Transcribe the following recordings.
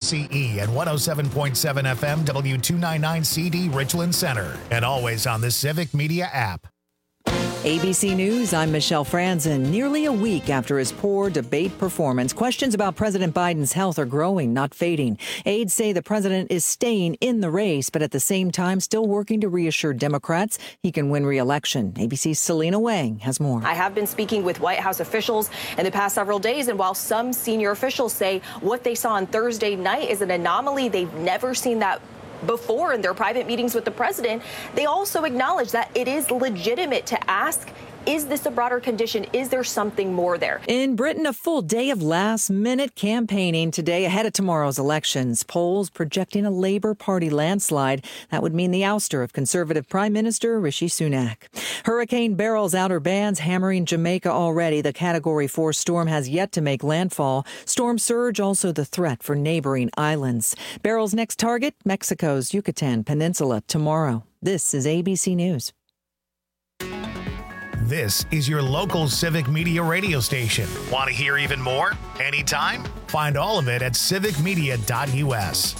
KCE and 107.7 FM W299CD Richland Center. And always on the Civic Media app. ABC News, I'm Michelle Franzen. Nearly a week after his poor debate performance, questions about President Biden's health are growing, not fading. Aides say the president is staying in the race, but at the same time still working to reassure Democrats he can win re-election. ABC's Selena Wang has more. I have been speaking with White House officials in the past several days, and while some senior officials say what they saw on Thursday night is an anomaly, they've never seen that before in their private meetings with the president, they also acknowledge that it is legitimate to ask, is this a broader condition? Is there something more there? In Britain, a full day of last-minute campaigning today ahead of tomorrow's elections. Polls projecting a Labour Party landslide. That would mean the ouster of Conservative Prime Minister Rishi Sunak. Hurricane Beryl's outer bands hammering Jamaica already. The Category 4 storm has yet to make landfall. Storm surge also the threat for neighboring islands. Beryl's next target, Mexico's Yucatan Peninsula tomorrow. This is ABC News. This is your local Civic Media radio station. Want to hear even more? Anytime? Find all of it at civicmedia.us.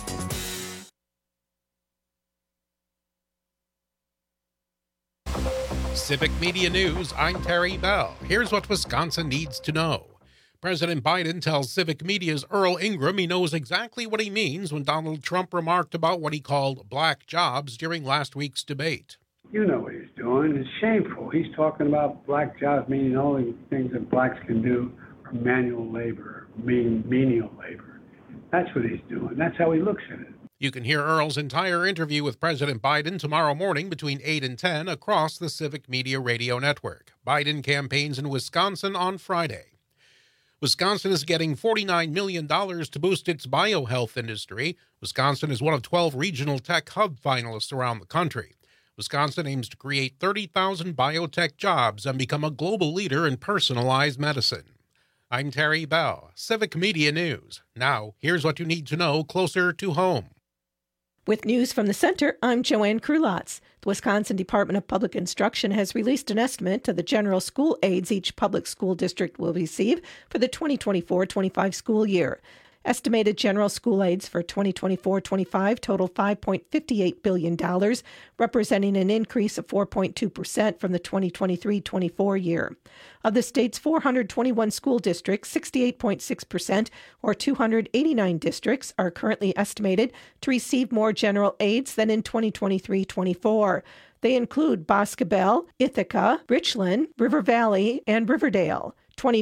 Civic Media News, I'm Terry Bell. Here's what Wisconsin needs to know. President Biden tells Civic Media's Earl Ingram he knows exactly what he means when Donald Trump remarked about what he called black jobs during last week's debate. You know what he's doing. It's shameful. He's talking about black jobs, meaning all the things that blacks can do are manual labor, menial labor. That's what he's doing. That's how he looks at it. You can hear Earl's entire interview with President Biden tomorrow morning between 8 and 10 across the Civic Media Radio Network. Biden campaigns in Wisconsin on Friday. Wisconsin is getting $49 million to boost its biohealth industry. Wisconsin is one of 12 regional tech hub finalists around the country. Wisconsin aims to create 30,000 biotech jobs and become a global leader in personalized medicine. I'm Terry Bell, Civic Media News. Now, here's what you need to know closer to home. With news from the center, I'm Joanne Krulotz. The Wisconsin Department of Public Instruction has released an estimate of the general school aids each public school district will receive for the 2024-25 school year. Estimated general school aids for 2024-25 total $5.58 billion, representing an increase of 4.2% from the 2023-24 year. Of the state's 421 school districts, 68.6%, or 289 districts, are currently estimated to receive more general aids than in 2023-24. They include Boscobel, Ithaca, Richland, River Valley, and Riverdale.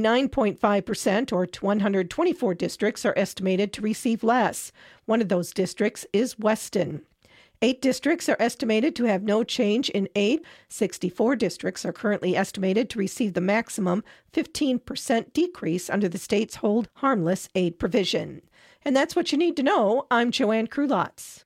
29.5%, or 124 districts, are estimated to receive less. One of those districts is Weston. 8 districts are estimated to have no change in aid. 64 districts are currently estimated to receive the maximum 15% decrease under the state's hold harmless aid provision. And that's what you need to know. I'm Joanne Krulotz.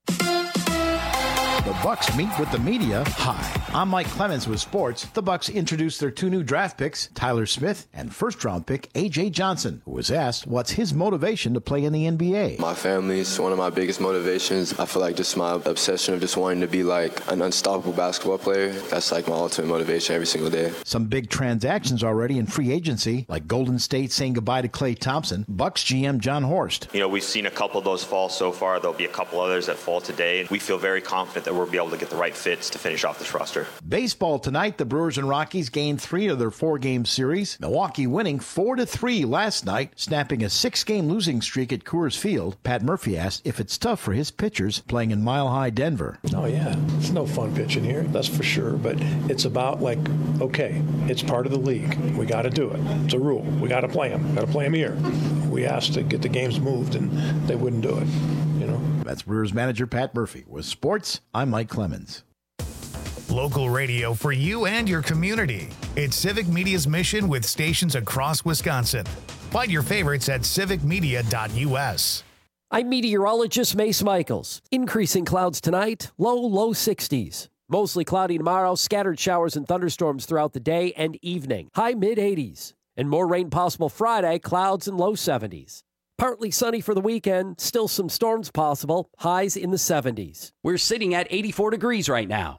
The Bucks meet with the media. Hi, I'm Mike Clemens with sports. The Bucks introduced their 2 new draft picks, Tyler Smith and first-round pick A.J. Johnson, who was asked what's his motivation to play in the NBA. My family is one of my biggest motivations. I feel like just my obsession of just wanting to be like an unstoppable basketball player. That's like my ultimate motivation every single day. Some big transactions already in free agency, like Golden State saying goodbye to Klay Thompson, Bucks GM John Horst. You know, we've seen a couple of those fall so far. There'll be a couple others that fall today. We feel very confident that we'll be able to get the right fits to finish off this roster. Baseball tonight, the Brewers and Rockies gained 3 of their 4-game series. Milwaukee winning 4-3 last night, snapping a 6-game losing streak at Coors Field. Pat Murphy asked if it's tough for his pitchers playing in Mile High Denver. Oh yeah, it's no fun pitching here, that's for sure. But it's about like, okay, it's part of the league. We got to do it. It's a rule. We got to play them. Got to play them here. We asked to get the games moved, and they wouldn't do it. You know. That's Brewers manager Pat Murphy. With sports, I'm Mike Clemens. Local radio for you and your community. It's Civic Media's mission with stations across Wisconsin. Find your favorites at civicmedia.us. I'm meteorologist Mace Michaels. Increasing clouds tonight, low 60s. Mostly cloudy tomorrow, scattered showers and thunderstorms throughout the day and evening. High mid-80s. And more rain possible Friday, clouds and low 70s. Partly sunny for the weekend, still some storms possible, highs in the 70s. We're sitting at 84 degrees right now.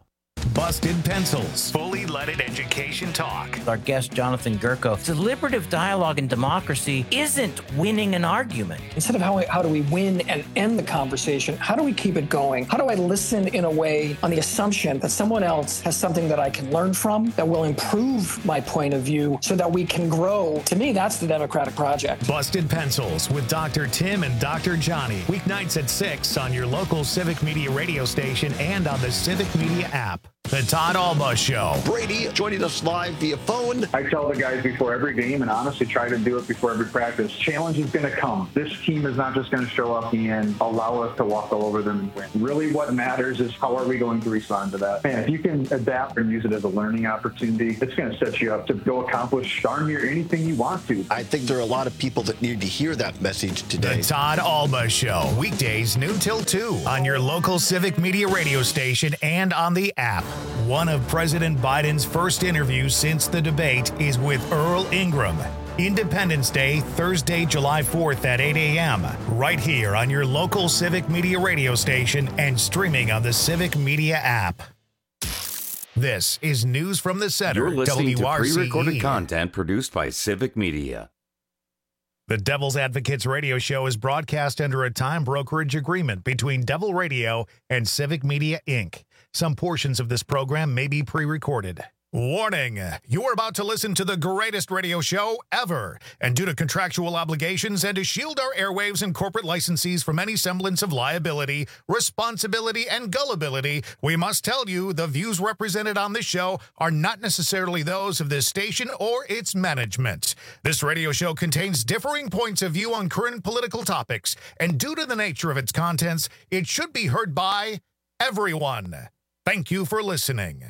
Busted Pencils, fully leaded education talk. Our guest, Jonathan Gurko, deliberative dialogue and democracy isn't winning an argument. Instead of how do we win and end the conversation, how do we keep it going? How do I listen in a way on the assumption that someone else has something that I can learn from, that will improve my point of view so that we can grow? To me, that's the democratic project. Busted Pencils with Dr. Tim and Dr. Johnny. Weeknights at 6 on your local Civic Media radio station and on the Civic Media app. The Todd Alba Show. Brady joining us live via phone. I tell the guys before every game, and honestly try to do it before every practice, challenge is going to come. This team is not just going to show up and allow us to walk all over them and win. Really what matters is how are we going to respond to that. And if you can adapt and use it as a learning opportunity, it's going to set you up to go accomplish darn near anything you want to. I think there are a lot of people that need to hear that message today. The Todd Alba Show. Weekdays noon till 2 on your local Civic Media radio station and on the app. One of President Biden's first interviews since the debate is with Earl Ingram. Independence Day, Thursday, July 4th at 8 a.m. right here on your local Civic Media radio station and streaming on the Civic Media app. This is News from the Center. You're listening to WRCE. pre-recorded content produced by Civic Media. The Devil's Advocates radio show is broadcast under a time brokerage agreement between Devil Radio and Civic Media, Inc. Some portions of this program may be pre-recorded. Warning, you are about to listen to the greatest radio show ever. And due to contractual obligations and to shield our airwaves and corporate licensees from any semblance of liability, responsibility, and gullibility, we must tell you the views represented on this show are not necessarily those of this station or its management. This radio show contains differing points of view on current political topics, and due to the nature of its contents, it should be heard by everyone. Thank you for listening.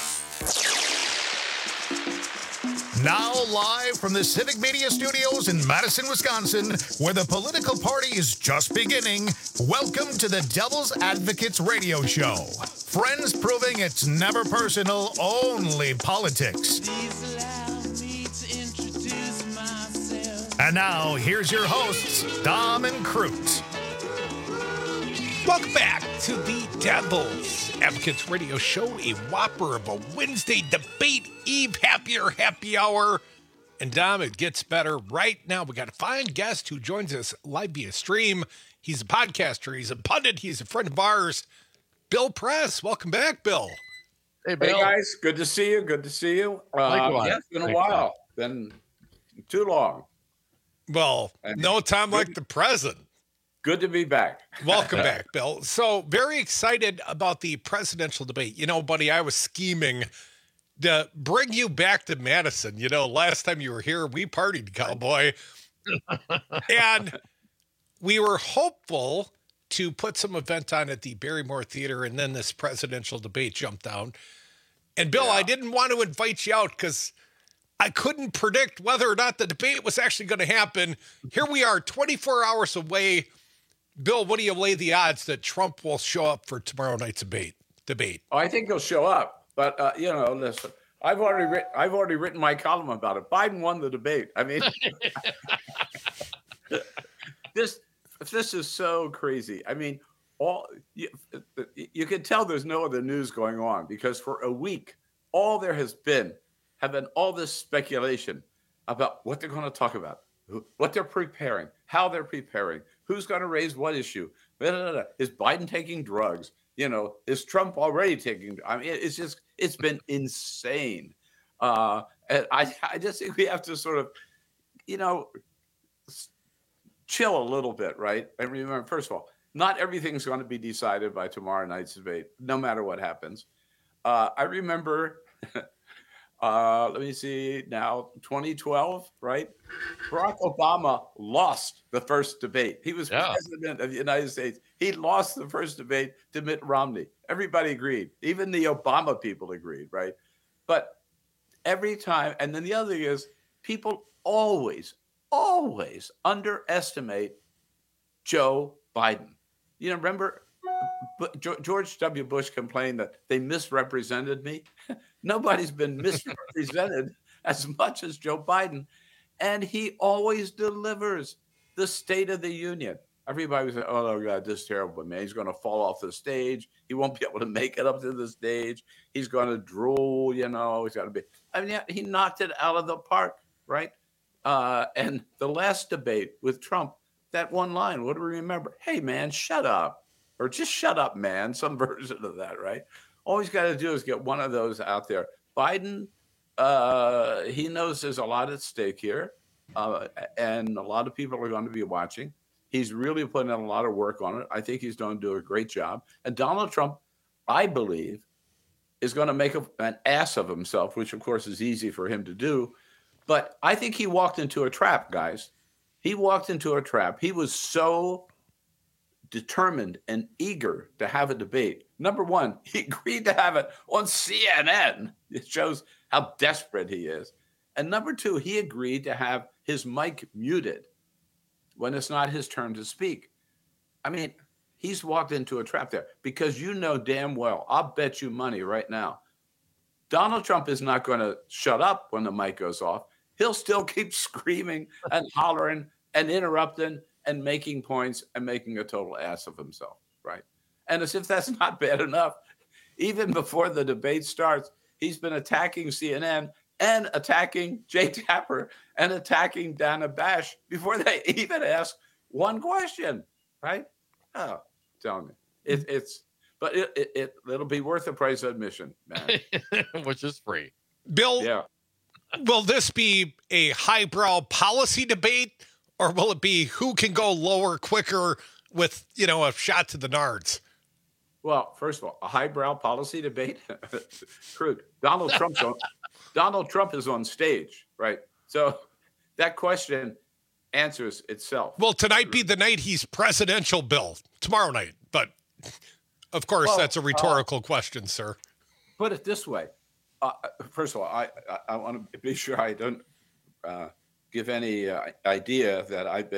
Now live from the Civic Media Studios in Madison, Wisconsin, where the political party is just beginning, welcome to the Devil's Advocates radio show. Friends proving it's never personal, only politics. And now, here's your hosts, Dom and Crute. Welcome back to the Devil's Advocates radio show, a whopper of a Wednesday debate eve happy hour. And Dom, it gets better right now. We got a fine guest who joins us live via stream. He's a podcaster, he's a pundit, he's a friend of ours. Bill Press, welcome back, Bill. Hey, Bill. Hey guys, good to see you. Good to see you. Yeah, it's been a while. Been too long. Well, no time like the present. Good to be back. Welcome back, Bill. So very excited about the presidential debate. You know, buddy, I was scheming to bring you back to Madison. You know, last time you were here, we partied, cowboy. And we were hopeful to put some event on at the Barrymore Theater, and then this presidential debate jumped down. And Bill, I didn't want to invite you out because I couldn't predict whether or not the debate was actually going to happen. Here we are, 24 hours away. Bill, what do you lay the odds that Trump will show up for tomorrow night's debate? Oh, I think he'll show up, but you know, listen, I've already written my column about it. Biden won the debate. I mean, this is so crazy. I mean, you can tell there's no other news going on because for a week, all there has been have been all this speculation about what they're going to talk about, what they're preparing, how they're preparing, who's going to raise what issue. Is Biden taking drugs? You know, is Trump already taking? I mean, it's been insane. And I just think we have to sort of, you know, chill a little bit, right? And remember, first of all, not everything's going to be decided by tomorrow night's debate, no matter what happens. I remember, let me see now, 2012, right? Barack Obama lost the first debate. He was president of the United States. He lost the first debate to Mitt Romney. Everybody agreed. Even the Obama people agreed, right? But every time, and then the other thing is, people always underestimate Joe Biden. You know, remember George W. Bush complained that they misrepresented me? Nobody's been misrepresented as much as Joe Biden. And he always delivers the State of the Union. everybody was like, oh, God, this is terrible, man. He's going to fall off the stage. He won't be able to make it up to the stage. He's going to drool, He's got to be. I mean, yeah, he knocked it out of the park, right? And the last debate with Trump, that one line, what do we remember? Hey, man, shut up. Or just shut up, man. Some version of that, right? All he's got to do is get one of those out there. Biden, he knows there's a lot at stake here. And a lot of people are going to be watching. He's really putting in a lot of work on it. I think he's going to do a great job. And Donald Trump, I believe, is going to make an ass of himself, which, of course, is easy for him to do. But I think he walked into a trap, guys. He walked into a trap. He was so determined and eager to have a debate. Number one, he agreed to have it on CNN. It shows how desperate he is. And number two, he agreed to have his mic muted when it's not his turn to speak. I mean, he's walked into a trap there because damn well, I'll bet you money right now, Donald Trump is not going to shut up when the mic goes off. He'll still keep screaming and hollering and interrupting and making points and making a total ass of himself, right? And as if that's not bad enough, even before the debate starts, he's been attacking CNN and attacking Jay Tapper and attacking Dana Bash before they even ask one question, right? Oh, tell me. It'll be worth the price of admission, man. Which is free. Bill, yeah. Will this be a highbrow policy debate, or will it be who can go lower quicker with, a shot to the nards? Well, first of all, a highbrow policy debate? Crude. Donald Trump is on stage, right? So that question answers itself. Will tonight be the night he's presidential, Bill? Tomorrow night. But, of course, that's a rhetorical question, sir. Put it this way. First of all, I want to be sure I don't give any idea that I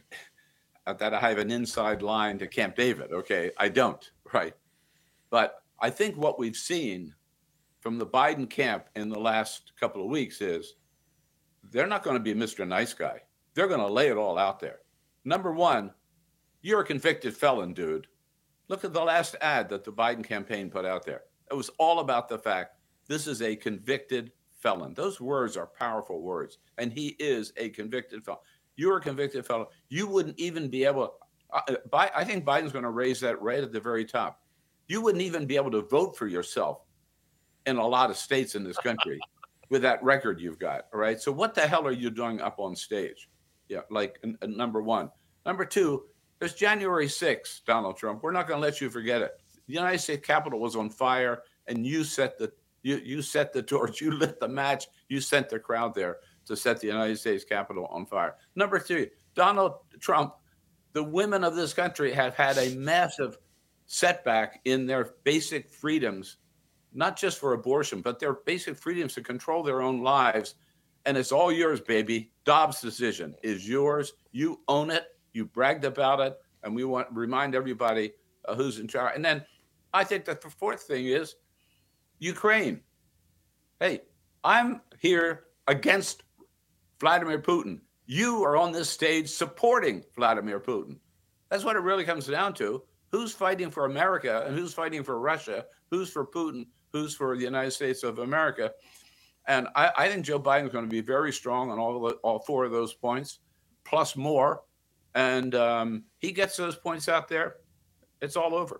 have an inside line to Camp David. Okay, I don't, right? But I think what we've seen from the Biden camp in the last couple of weeks is they're not going to be Mr. Nice Guy. They're going to lay it all out there. Number one, you're a convicted felon, dude. Look at the last ad that the Biden campaign put out there. It was all about the fact this is a convicted felon. Those words are powerful words, and he is a convicted felon. You're a convicted felon. You wouldn't even be able – I think Biden's going to raise that right at the very top. You wouldn't even be able to vote for yourself in a lot of states in this country with that record you've got, all right? So what the hell are you doing up on stage? Yeah, like number one. Number two, there's January 6th, Donald Trump. We're not going to let you forget it. The United States Capitol was on fire, and you set the torch. You lit the match. You sent the crowd there to set the United States Capitol on fire. Number three, Donald Trump, the women of this country have had a massive setback in their basic freedoms, not just for abortion, but their basic freedoms to control their own lives. And it's all yours, baby. Dobbs' decision is yours. You own it. You bragged about it. And we want to remind everybody who's in charge. And then I think that the fourth thing is Ukraine. Hey, I'm here against Vladimir Putin. You are on this stage supporting Vladimir Putin. That's what it really comes down to. Who's fighting for America and who's fighting for Russia? Who's for Putin? Who's for the United States of America? And I think Joe Biden is going to be very strong on all four of those points, plus more. And he gets those points out there, it's all over.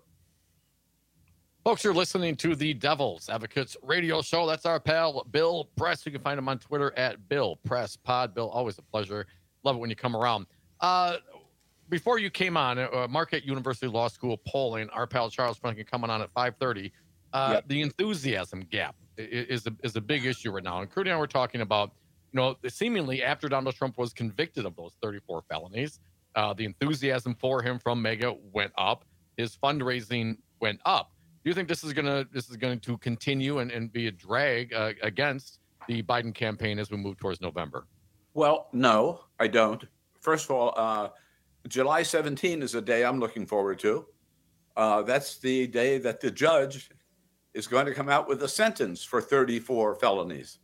Folks, you're listening to the Devil's Advocates radio show. That's our pal, Bill Press. You can find him on Twitter at Bill Press Pod. Bill, always a pleasure. Love it when you come around. Before you came on, Marquette University Law School polling, our pal Charles Franklin coming on at 5:30. Yep. The enthusiasm gap is a big issue right now. And Crudy and I were talking about, seemingly after Donald Trump was convicted of those 34 felonies, the enthusiasm for him from MAGA went up. His fundraising went up. Do you think this is going to continue and be a drag against the Biden campaign as we move towards November? Well, no, I don't. First of all, July 17 is a day I'm looking forward to. That's the day that the judge is going to come out with a sentence for 34 felonies.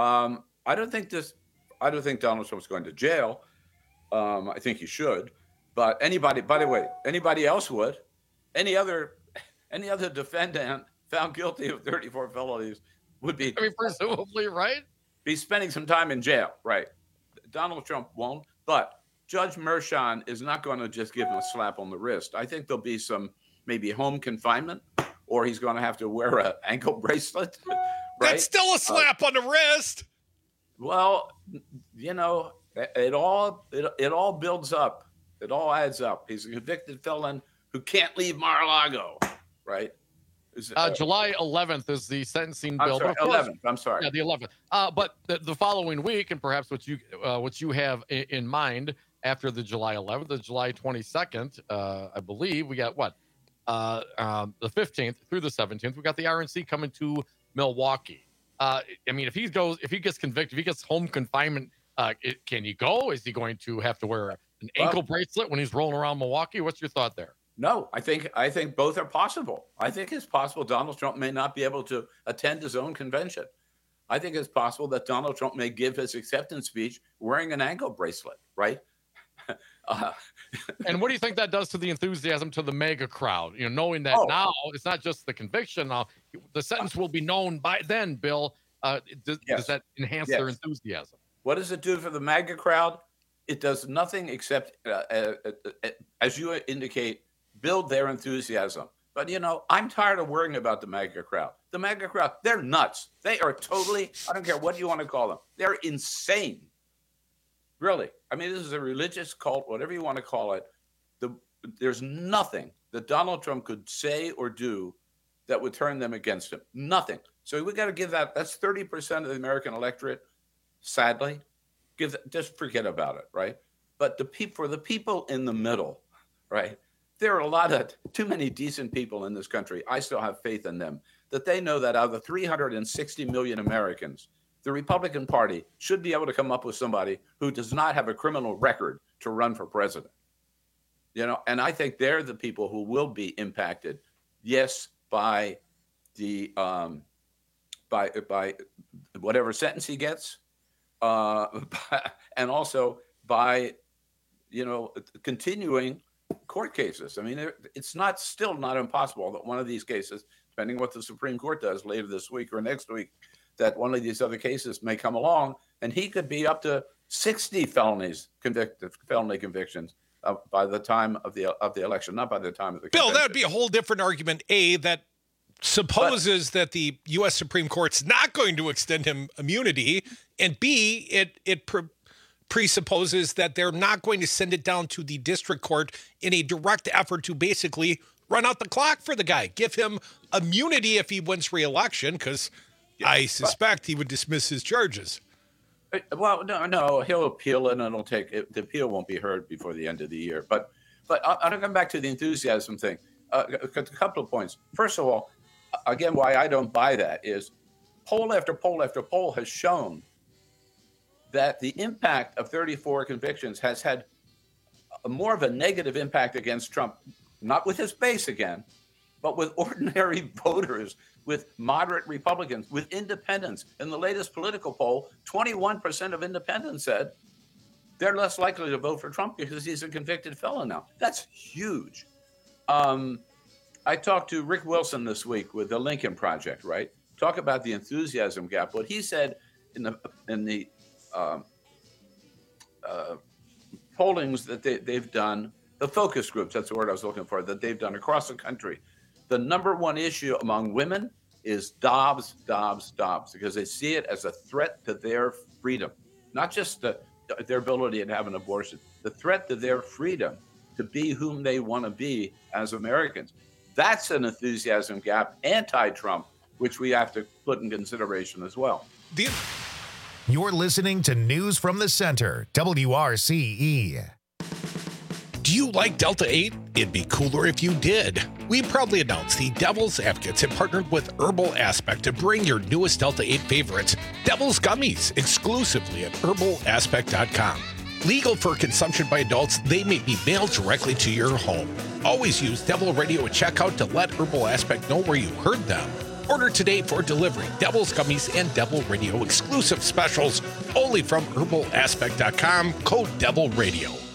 I don't think Donald Trump's going to jail. I think he should. But anybody, by the way, anybody else would. Any other defendant found guilty of 34 felonies would be, I mean, presumably, right? Be spending some time in jail, right? Donald Trump won't, but Judge Merchan is not going to just give him a slap on the wrist. I think there'll be some maybe home confinement, or he's going to have to wear an ankle bracelet. Right? That's still a slap on the wrist. Well, you know, it all builds up. It all adds up. He's a convicted felon who can't leave Mar-a-Lago, right? July 11th is the sentencing bill. I'm sorry, 11th. I'm sorry. Yeah, the 11th. But the following week, and perhaps what you have in mind after the July 11th, the July 22nd, I believe we got what? The 15th through the 17th, we got the RNC coming to Milwaukee. I mean, if he gets convicted, if he gets home confinement, can he go? Is he going to have to wear an ankle bracelet when he's rolling around Milwaukee? What's your thought there? No, I think both are possible. I think it's possible Donald Trump may not be able to attend his own convention. I think it's possible that Donald Trump may give his acceptance speech wearing an ankle bracelet, right? And what do you think that does to the enthusiasm to the MAGA crowd? You know, knowing that now it's not just the conviction. Now the sentence will be known by then. Bill, does that enhance their enthusiasm? What does it do for the MAGA crowd? It does nothing except, as you indicate, build their enthusiasm. But, you know, I'm tired of worrying about the MAGA crowd. The MAGA crowd, they're nuts. They are totally, I don't care what you want to call them. They're insane. Really. I mean, this is a religious cult, whatever you want to call it. There's nothing that Donald Trump could say or do that would turn them against him. Nothing. So we got to give that's 30% of the American electorate, sadly. Just forget about it, right? But for the people in the middle, right? There are too many decent people in this country. I still have faith in them, that they know that out of the 360 million Americans, the Republican Party should be able to come up with somebody who does not have a criminal record to run for president. You know, and I think they're the people who will be impacted, yes, by the by whatever sentence he gets, and also by, you know, continuing court cases. I mean, it's still not impossible that one of these cases, depending what the Supreme Court does later this week or next week, that one of these other cases may come along, and he could be up to 60 felony convictions by the time of the election, not by the time of the Bill, convention. that would be a whole different argument. That supposes that the U.S. Supreme Court's not going to extend him immunity, and B, it presupposes that they're not going to send it down to the district court in a direct effort to basically run out the clock for the guy, give him immunity if he wins re-election, because I suspect he would dismiss his charges. Well, no, he'll appeal it, and the appeal won't be heard before the end of the year. But I'll come back to the enthusiasm thing. A couple of points. First of all, again, why I don't buy that is poll after poll after poll has shown that the impact of 34 convictions has had more of a negative impact against Trump, not with his base again, but with ordinary voters, with moderate Republicans, with independents. In the latest political poll, 21% of independents said they're less likely to vote for Trump because he's a convicted felon now. That's huge. I talked to Rick Wilson this week with the Lincoln Project, right? Talk about the enthusiasm gap. What he said in the pollings that they've done, the focus groups, that's the word I was looking for, that they've done across the country, the number one issue among women is Dobbs, because they see it as a threat to their freedom, not just their ability to have an abortion, the threat to their freedom to be whom they want to be as Americans. That's an enthusiasm gap, anti-Trump, which we have to put in consideration as well. You're listening to News from the Center, WRCE. Do you like Delta 8? It'd be cooler if you did. We proudly announce the Devil's Advocates have partnered with Herbal Aspect to bring your newest Delta 8 favorites, Devil's Gummies, exclusively at herbalaspect.com. Legal for consumption by adults, they may be mailed directly to your home. Always use Devil Radio at checkout to let Herbal Aspect know where you heard them. Order today for delivery. Devil's Gummies and Devil Radio exclusive specials only from herbalaspect.com, code Devil Radio.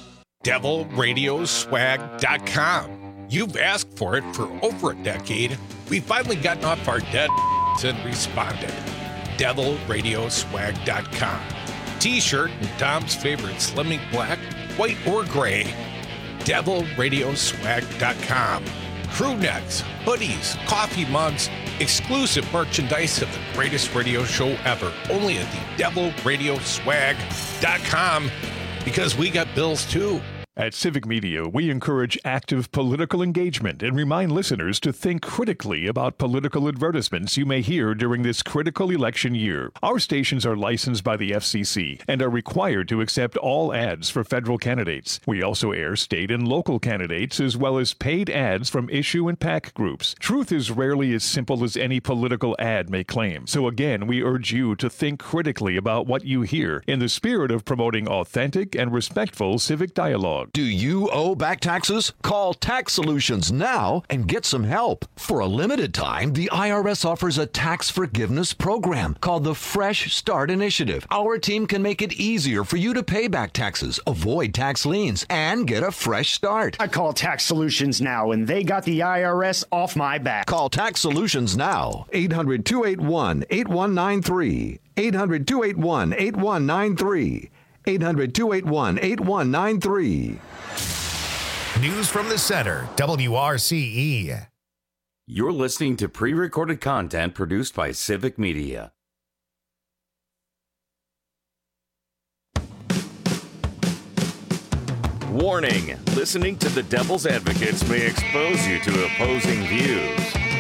devilradioswag.com. You've asked for it for over a decade. We've finally gotten off our dead and responded. devilradioswag.com. T-shirt in Tom's favorite slimming black, white, or gray. devilradioswag.com. Crew necks, hoodies, coffee mugs, exclusive merchandise of the greatest radio show ever. Only at the devilradioswag.com, because we got bills too. At Civic Media, we encourage active political engagement and remind listeners to think critically about political advertisements you may hear during this critical election year. Our stations are licensed by the FCC and are required to accept all ads for federal candidates. We also air state and local candidates as well as paid ads from issue and PAC groups. Truth is rarely as simple as any political ad may claim. So again, we urge you to think critically about what you hear in the spirit of promoting authentic and respectful civic dialogue. Do you owe back taxes? Call Tax Solutions now and get some help. For a limited time, the IRS offers a tax forgiveness program called the Fresh Start Initiative. Our team can make it easier for you to pay back taxes, avoid tax liens, and get a fresh start. I call Tax Solutions now, and they got the IRS off my back. Call Tax Solutions now. 800-281-8193. 800-281-8193. 800-281-8193. News from the center, WRCE. You're listening to pre-recorded content produced by Civic Media. Warning, listening to the Devil's Advocates may expose you to opposing views.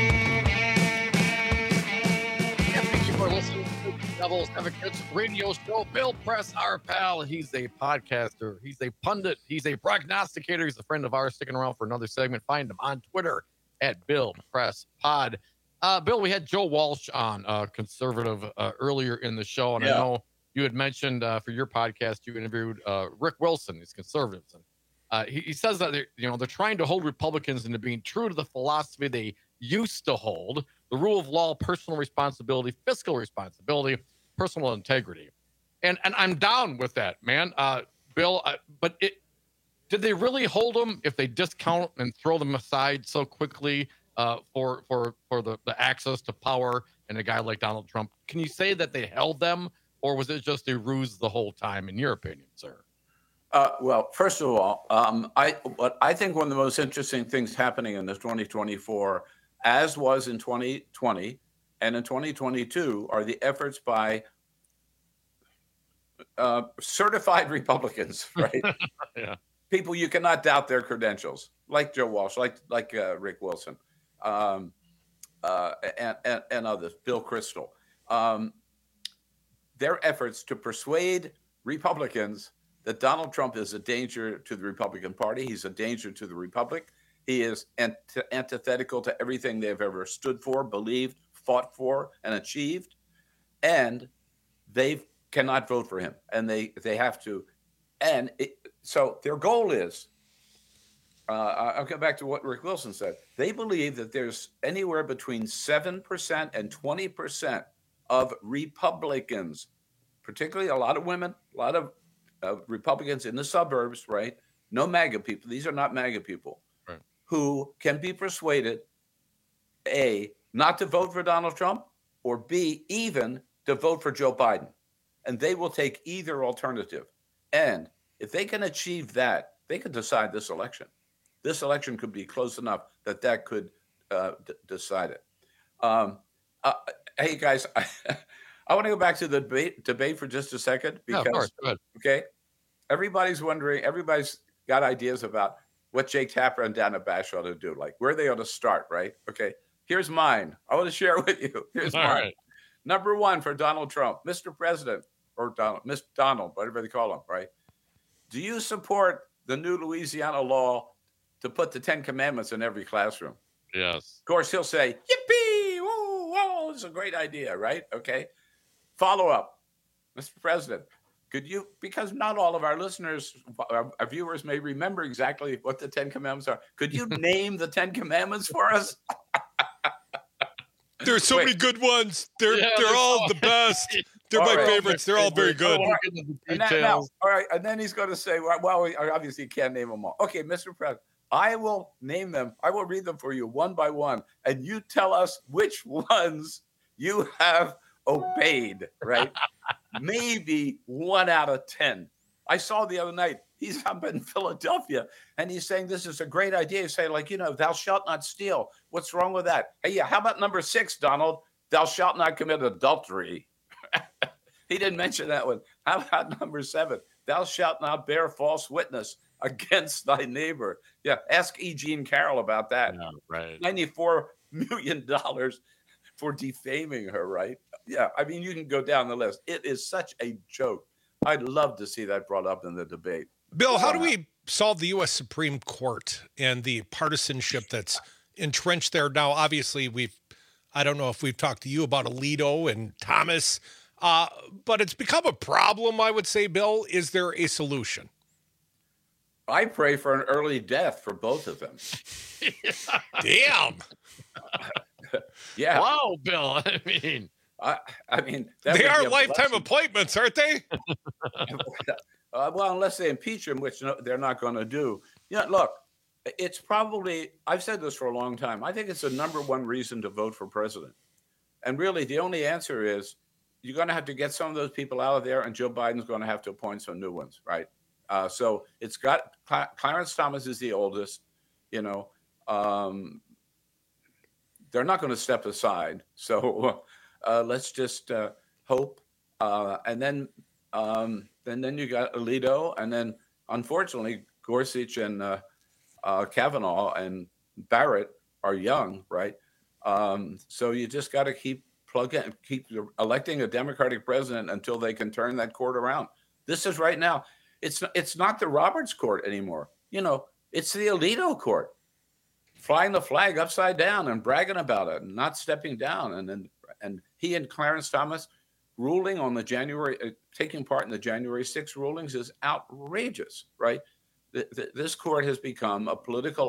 Thank you for listening to the Devil's Advocates radio show. Bill Press, our pal, he's a podcaster, he's a pundit, he's a prognosticator, he's a friend of ours, sticking around for another segment. Find him on Twitter at Bill Press Pod. Bill, we had Joe Walsh on, conservative, earlier in the show, and I know you had mentioned for your podcast you interviewed Rick Wilson, he's conservative. And he says that they're trying to hold Republicans into being true to the philosophy they used to hold: the rule of law, personal responsibility, fiscal responsibility, personal integrity. And I'm down with that, man. Bill, but did they really hold them if they discount and throw them aside so quickly for the access to power and a guy like Donald Trump? Can you say that they held them, or was it just a ruse the whole time, in your opinion, sir? Well, first of all, I think one of the most interesting things happening in this 2024, as was in 2020 and in 2022, are the efforts by certified Republicans, right? Yeah. People you cannot doubt their credentials, like Joe Walsh, like Rick Wilson, and others, Bill Kristol. Their efforts to persuade Republicans that Donald Trump is a danger to the Republican Party. He's a danger to the Republic. He is antithetical to everything they've ever stood for, believed, fought for, and achieved. And they cannot vote for him. And they have to. And so their goal is, I'll come back to what Rick Wilson said. They believe that there's anywhere between 7% and 20% of Republicans, particularly a lot of women, a lot of Republicans in the suburbs, right? No MAGA people. These are not MAGA people, right, who can be persuaded, A, not to vote for Donald Trump, or B, even to vote for Joe Biden. And they will take either alternative. And if they can achieve that, they can decide this election. This election could be close enough that could decide it. Hey, guys, I want to go back to the debate for just a second. Because, of course. Go ahead. Okay, everybody's wondering, everybody's got ideas about what Jake Tapper and Dana Bash ought to do, like where they ought to start, right? Okay, here's mine. I want to share with you. Here's All mine. right. Number one for Donald Trump, Mr. President, or Mr. Donald, whatever they call him, right? Do you support the new Louisiana law to put the 10 Commandments in every classroom? Yes. Of course, he'll say, yippee, woo, whoa, it's a great idea, right? Okay. Follow up, Mr. President, could you, because not all of our listeners, our viewers may remember exactly what the 10 Commandments are. Could you name the 10 Commandments for us? There's so many good ones. They're all the best. They're my favorites. They're all very good. And then he's going to say, well, obviously you can't name them all. Okay, Mr. President, I will name them. I will read them for you one by one, and you tell us which ones you have obeyed, right? Maybe 1 out of 10. I saw the other night, he's up in Philadelphia, and he's saying this is a great idea. He's saying, like, thou shalt not steal. What's wrong with that? Hey, yeah, how about number 6, Donald? Thou shalt not commit adultery. He didn't mention that one. How about number 7? Thou shalt not bear false witness against thy neighbor. Yeah, ask E. Jean Carroll about that. Yeah, right. $94 million for defaming her, right? Yeah, I mean, you can go down the list. It is such a joke. I'd love to see that brought up in the debate. Bill, how do we solve the U.S. Supreme Court and the partisanship that's entrenched there now? Obviously, I don't know if we've talked to you about Alito and Thomas, but it's become a problem, I would say, Bill. Is there a solution? I pray for an early death for both of them. Damn. Yeah. Wow, Bill. I mean, they are lifetime appointments, aren't they? Well, unless they impeach him, which they're not going to do. Look, it's probably, I've said this for a long time, I think it's the number one reason to vote for president. And really, the only answer is you're going to have to get some of those people out of there, and Joe Biden's going to have to appoint some new ones, right? So it's got, Clarence Thomas is the oldest, they're not going to step aside. So let's just hope. And then you got Alito, and then unfortunately Gorsuch and Kavanaugh and Barrett are young, right? So you just got to keep electing a Democratic president until they can turn that court around. This is right now. It's not the Roberts court anymore. It's the Alito court, flying the flag upside down and bragging about it and not stepping down. And he and Clarence Thomas ruling on the taking part in the January 6th rulings is outrageous, right? This court has become a political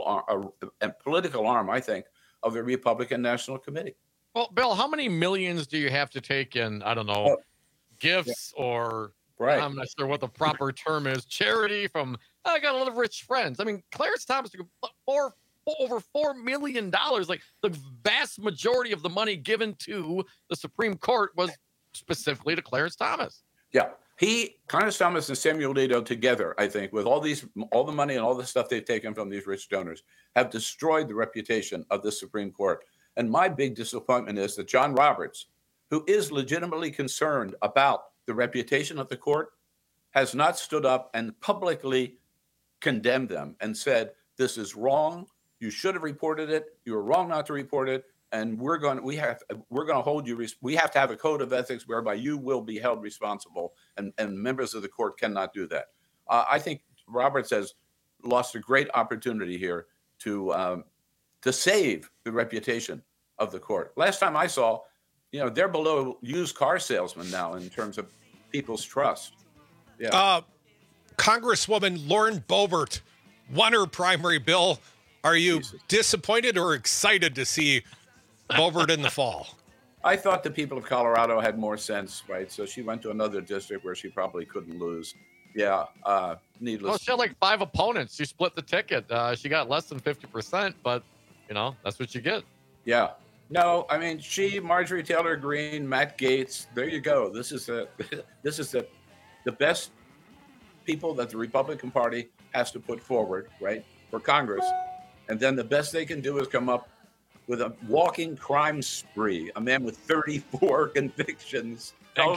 arm, I think, of the Republican National Committee. Well, Bill, how many millions do you have to take in, I don't know, gifts or, right. I'm not sure what the proper term is, charity from, I got a lot of rich friends. I mean, Clarence Thomas took over $4 million. Like, the vast majority of the money given to the Supreme Court was specifically to Clarence Thomas. Yeah. Clarence Thomas and Samuel Alito together, I think, with all the money and all the stuff they've taken from these rich donors, have destroyed the reputation of the Supreme Court. And my big disappointment is that John Roberts, who is legitimately concerned about the reputation of the court, has not stood up and publicly condemned them and said, this is wrong. You should have reported it. You were wrong not to report it. And we're going to hold you. We have to have a code of ethics whereby you will be held responsible, and members of the court cannot do that. I think Roberts has lost a great opportunity here to save the reputation of the court. Last time I saw, they're below used car salesmen now in terms of people's trust. Yeah. Congresswoman Lauren Boebert won her primary, Bill. Are you disappointed or excited to see Boebert in the fall? I thought the people of Colorado had more sense, right? So she went to another district where she probably couldn't lose. Yeah, needless. Well, she had like 5 opponents. She split the ticket. She got less than 50%, but that's what you get. Yeah. No, I mean, Marjorie Taylor Greene, Matt Gaetz. There you go. This is the best people that the Republican Party has to put forward, right, for Congress. And then the best they can do is come up with a walking crime spree, a man with 34 convictions,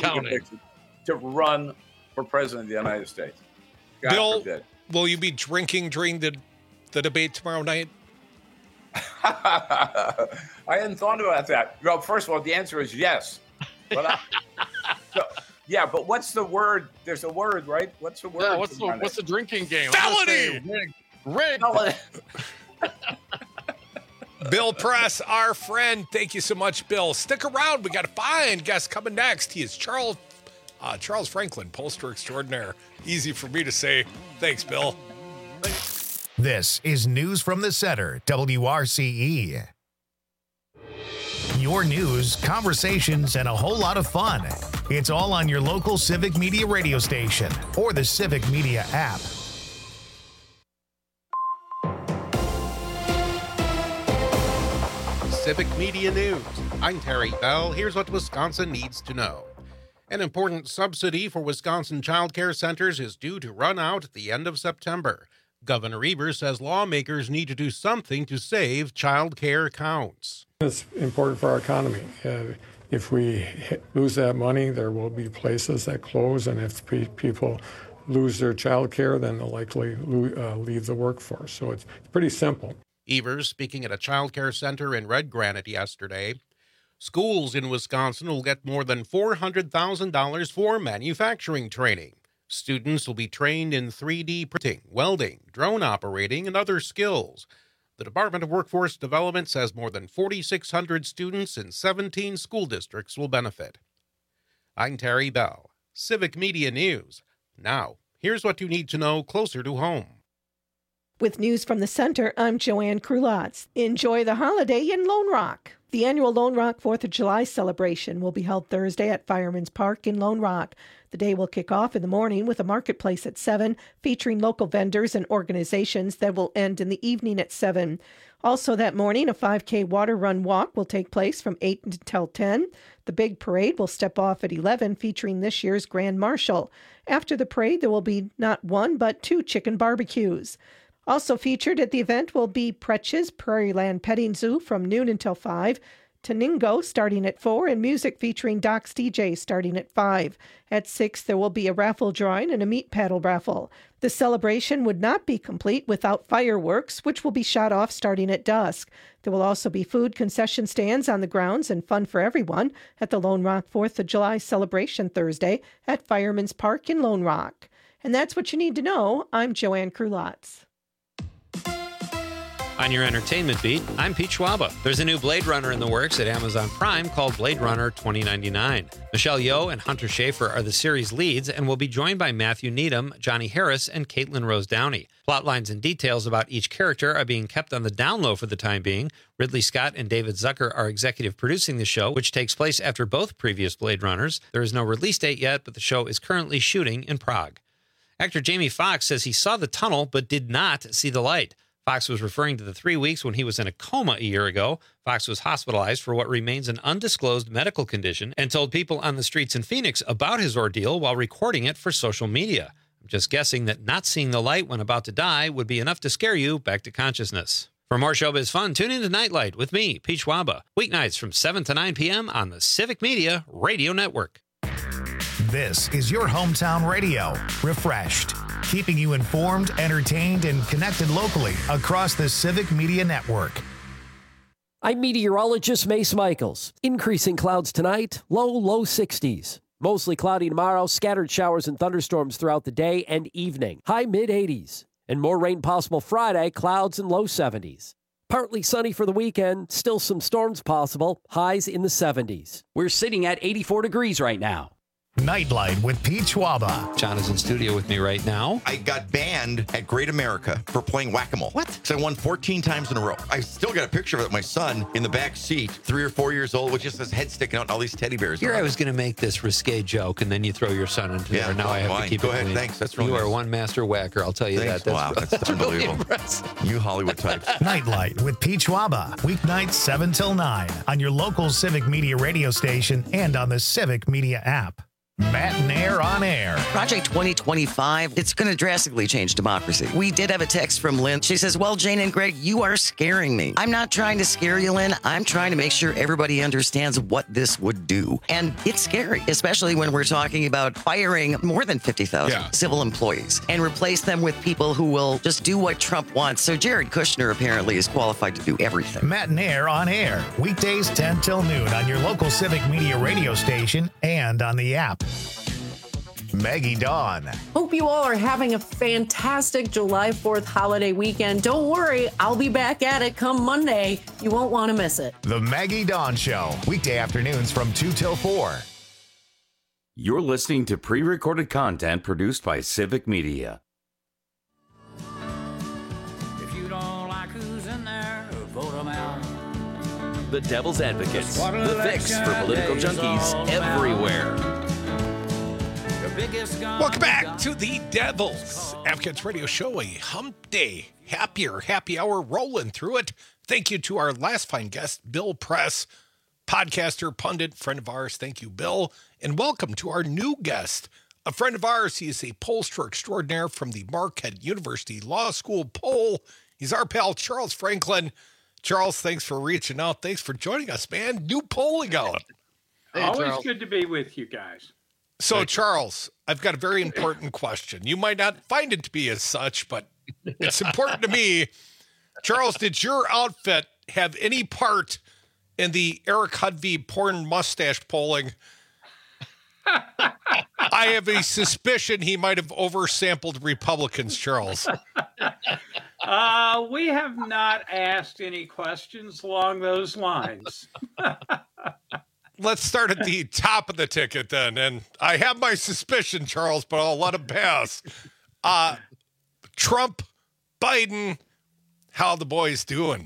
to run for president of the United States. God Bill, forbid. Will you be drinking during the debate tomorrow night? I hadn't thought about that. Well, first of all, the answer is yes. But but what's the word? There's a word, right? What's the word? Yeah, what's the drinking game? Felony! Rig. Bill Press, our friend. Thank you so much, Bill. Stick around. We got a fine guest coming next. He is Charles Franklin, pollster extraordinaire. Easy for me to say. Thanks, Bill. This is News from the Center, WRCE. your news, conversations, and a whole lot of fun. It's all on your local Civic Media radio station or the Civic Media app. Civic Media News. I'm Terry Bell. Here's what Wisconsin needs to know. An important subsidy for Wisconsin child care centers is due to run out at the end of September. Governor Evers says lawmakers need to do something to save child care accounts. It's important for our economy. If we lose that money, there will be places that close, and if people lose their child care, then they'll likely leave the workforce. So it's pretty simple. Evers speaking at a child care center in Red Granite yesterday. Schools in Wisconsin will get more than $400,000 for manufacturing training. Students will be trained in 3D printing, welding, drone operating, and other skills. The Department of Workforce Development says more than 4,600 students in 17 school districts will benefit. I'm Terry Bell, Civic Media News. Now, here's what you need to know closer to home. With news from the center, I'm Joanne Krulotz. Enjoy the holiday in Lone Rock. The annual Lone Rock 4th of July celebration will be held Thursday at Fireman's Park in Lone Rock. The day will kick off in the morning with a marketplace at 7, featuring local vendors and organizations that will end in the evening at 7. Also that morning, a 5K water run walk will take place from 8 until 10. The big parade will step off at 11, featuring this year's Grand Marshal. After the parade, there will be not one, but 2 chicken barbecues. Also featured at the event will be Pretsch's Prairieland Petting Zoo from noon until 5, Taningo starting at 4, and music featuring Doc's DJ starting at 5. At 6, there will be a raffle drawing and a meat paddle raffle. The celebration would not be complete without fireworks, which will be shot off starting at dusk. There will also be food concession stands on the grounds and fun for everyone at the Lone Rock 4th of July celebration Thursday at Fireman's Park in Lone Rock. And that's what you need to know. I'm Joanne Krulotz. On your entertainment beat, I'm Pete Schwaba. There's a new Blade Runner in the works at Amazon Prime called Blade Runner 2099. Michelle Yeoh and Hunter Schafer are the series leads and will be joined by Matthew Needham, Johnny Harris, and Caitlin Rose Downey. Plotlines and details about each character are being kept on the down low for the time being. Ridley Scott and David Zucker are executive producing the show, which takes place after both previous Blade Runners. There is no release date yet, but the show is currently shooting in Prague. Actor Jamie Foxx says he saw the tunnel but did not see the light. Fox was referring to the 3 weeks when he was in a coma a year ago. Fox was hospitalized for what remains an undisclosed medical condition and told people on the streets in Phoenix about his ordeal while recording it for social media. I'm just guessing that not seeing the light when about to die would be enough to scare you back to consciousness. For more showbiz fun, tune in to Nightlight with me, Pete Schwaba, weeknights from 7 to 9 p.m. on the Civic Media Radio Network. This is your hometown radio, refreshed, keeping you informed, entertained, and connected locally across the Civic Media Network. I'm meteorologist Mace Michaels. Increasing clouds tonight, low 60s. Mostly cloudy tomorrow, scattered showers and thunderstorms throughout the day and evening. High mid-80s. And more rain possible Friday, clouds and low 70s. Partly sunny for the weekend, still some storms possible, highs in the 70s. We're sitting at 84 degrees right now. Nightlight with Pete Schwaba. John is in studio with me right now. I got banned at Great America for playing whack-a-mole. What? Because I won 14 times in a row. I still got a picture of it. My son in the back seat, 3 or 4 years old, with just his head sticking out and all these teddy bears. Here I was going to make this risque joke, and then you throw your son into there. Now I have to keep Go it ahead. clean. Thanks. That's really You nice. are one master whacker, I'll tell you Thanks. that. Wow, that's unbelievable. You Hollywood types. Nightlight with Pete Schwaba. Weeknights 7 till 9 on your local Civic Media radio station and on the Civic Media app. Matt and Air on Air. Project 2025, it's going to drastically change democracy. We did have a text from Lynn. She says, well, Jane and Greg, you are scaring me. I'm not trying to scare you, Lynn. I'm trying to make sure everybody understands what this would do. And it's scary, especially when we're talking about firing more than 50,000 civil employees and replace them with people who will just do what Trump wants. So Jared Kushner apparently is qualified to do everything. Matt and Air on Air. Weekdays 10 till noon on your local Civic Media radio station and on the app. Maggie Dawn. Hope you all are having a fantastic July 4th holiday weekend. Don't worry, I'll be back at it come Monday. You won't want to miss it. The Maggie Dawn Show. Weekday afternoons from 2 till 4. You're listening to pre-recorded content produced by Civic Media. If you don't like who's in there, vote them out. The Devil's Advocates, the fix for political junkies everywhere. Welcome back to the Devil's Advocates Radio Show, a hump day, happy hour rolling through it. Thank you to our last fine guest, Bill Press, podcaster, pundit, friend of ours. Thank you, Bill. And welcome to our new guest, a friend of ours. He is a pollster extraordinaire from the Marquette University Law School poll. He's our pal, Charles Franklin. Charles, thanks for reaching out. Thanks for joining us, man. New polling out. Hey, always Charles. Good to be with you guys. So, Charles, I've got a very important question. You might not find it to be as such, but it's important to me. Charles, did your outfit have any part in the Eric Hudvey porn mustache polling? I have a suspicion he might have oversampled Republicans, Charles. We have not asked any questions along those lines. Let's start at the top of the ticket then. And I have my suspicion, Charles, but I'll let him pass. Trump, Biden, how the boys doing?